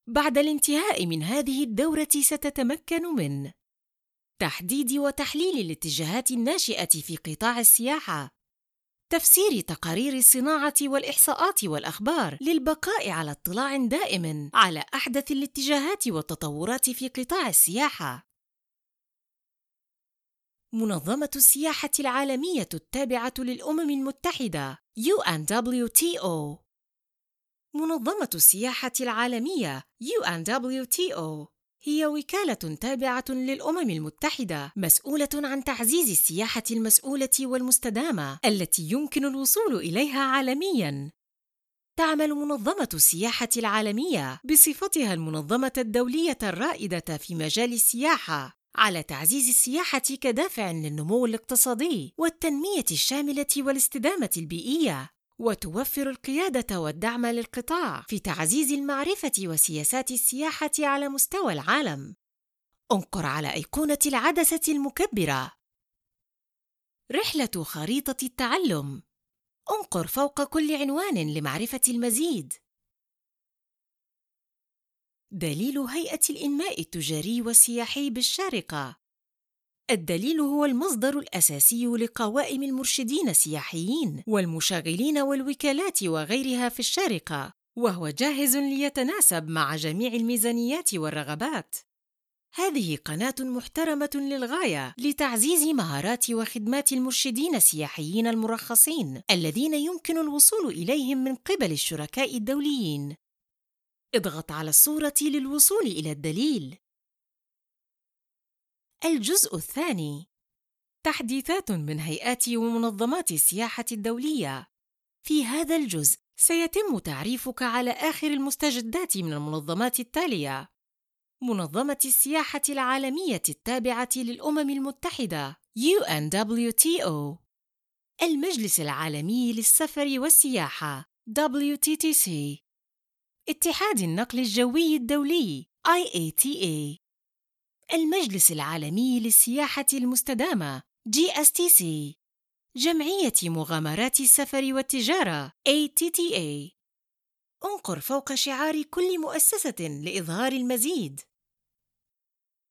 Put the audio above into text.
بعد الانتهاء من هذه الدورة ستتمكن من تحديد وتحليل الاتجاهات الناشئة في قطاع السياحة، تفسير تقارير الصناعة والإحصاءات والأخبار للبقاء على اطلاع دائم على أحدث الاتجاهات والتطورات في قطاع السياحة. منظمة السياحة العالمية التابعة للأمم المتحدة UNWTO. منظمة السياحة العالمية UNWTO هي وكالة تابعة للأمم المتحدة مسؤولة عن تعزيز السياحة المسؤولة والمستدامة التي يمكن الوصول إليها عالمياً. تعمل منظمة السياحة العالمية بصفتها المنظمة الدولية الرائدة في مجال السياحة على تعزيز السياحة كدافع للنمو الاقتصادي والتنمية الشاملة والاستدامة البيئية، وتوفر القيادة والدعم للقطاع في تعزيز المعرفة وسياسات السياحة على مستوى العالم. انقر على أيقونة العدسة المكبرة. رحلة خريطة التعلم. انقر فوق كل عنوان لمعرفة المزيد. دليل هيئة الإنماء التجاري والسياحي بالشارقة. الدليل هو المصدر الأساسي لقوائم المرشدين السياحيين والمشغلين والوكالات وغيرها في الشارقة، وهو جاهز ليتناسب مع جميع الميزانيات والرغبات. هذه قناة محترمة للغاية لتعزيز مهارات وخدمات المرشدين السياحيين المرخصين الذين يمكن الوصول إليهم من قبل الشركاء الدوليين. اضغط على الصورة للوصول إلى الدليل. الجزء الثاني: تحديثات من هيئات ومنظمات السياحة الدولية. في هذا الجزء سيتم تعريفك على آخر المستجدات من المنظمات التالية: منظمة السياحة العالمية التابعة للأمم المتحدة UNWTO، المجلس العالمي للسفر والسياحة WTTC، اتحاد النقل الجوي الدولي IATA، المجلس العالمي للسياحة المستدامة GSTC، جمعية مغامرات السفر والتجارة ATTA. انقر فوق شعار كل مؤسسة لإظهار المزيد.